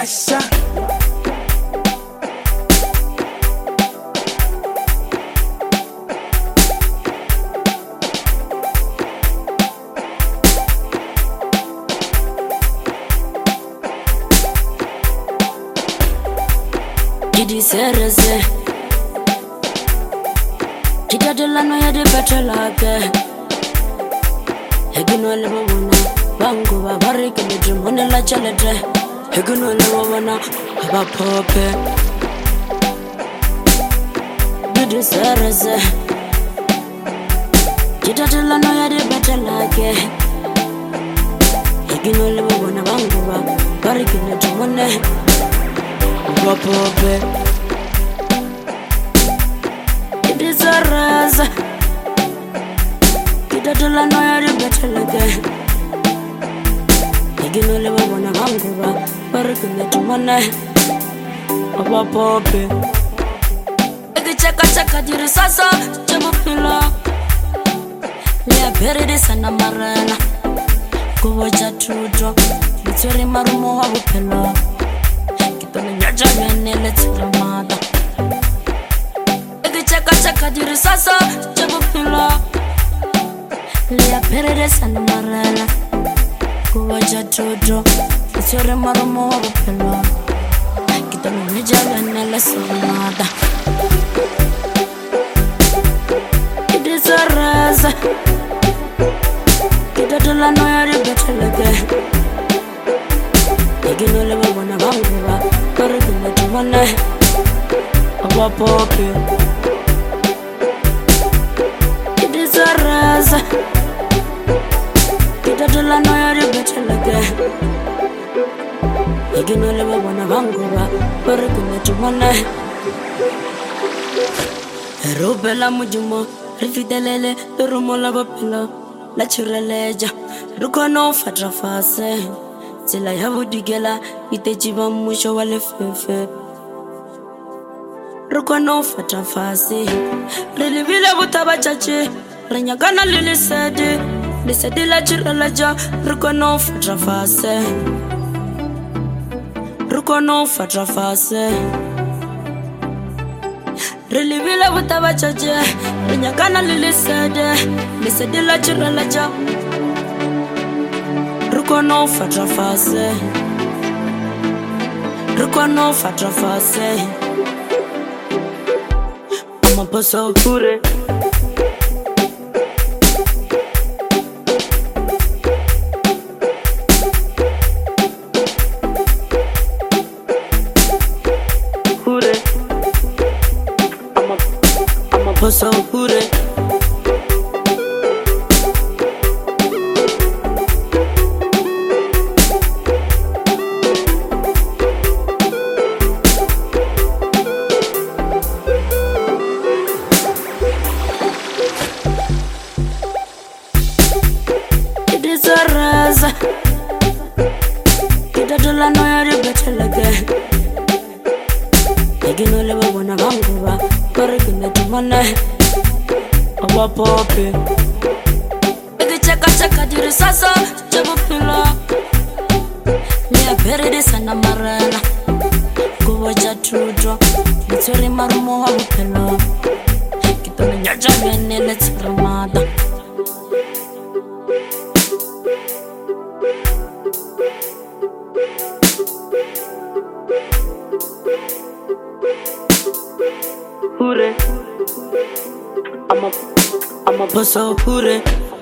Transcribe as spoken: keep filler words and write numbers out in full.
Asha. Kidi serese Kita delano ya de betrelake Hegino le babona Bango babare kile jumone la chalete Hegino le babona Haba pope Kidi serese Kita delano ya de betrelake Hegino le babona Bango babare kile jumone Haba pope Kidi serese Kita delano ya de betrelake Hegino le babona Bango babare kile jumone Haba pope Ege chaka chaka diri sasa Chabo pila Lea pere de sana marana Kuwa chatujo Litwere marumo wabu pila Kitone nyaja mene letira mada Ege chaka chaka diri sasa Chabo pila Lea pere de sana marana Kuwa chatujo Litwere marumo wabu pila Kitone nyaja mene letira mada Serese Kita delano ya de betrelake Hegino le babona Bango babare kile jumone Haba pope Kidi serese Kita delano ya de betrelake Hegino le babona Bango babare kile jumone Robe la mujumo Rifidelele, rumo la bapila, la chureleja, rukono fatra fase, Tila ya budigela, ite jiba musho wale fefe. Rukono fatra fase, relivile butaba chache, renyagana lili sede, lisede la chureleja, rukono fatra fase. Rukono fatra fase. Relivile butaba chache, renyagana lili sede, lisede la chureleja, rukono fatra fase. Rukono fatra fase. I'ma pass out hure. Hure. I'ma I'ma pass out hure. Serese Kita delano ya de betrelake Hegino le babona Bango babare kile jumone Haba pope Ege chaka chaka diri sasa Chabo pila Lea pere de sana marana Kuwa chatujo Litwere marumo wabu pila Kitone nyaja mene letira mada Hure, I'ma, I'ma pass out hure.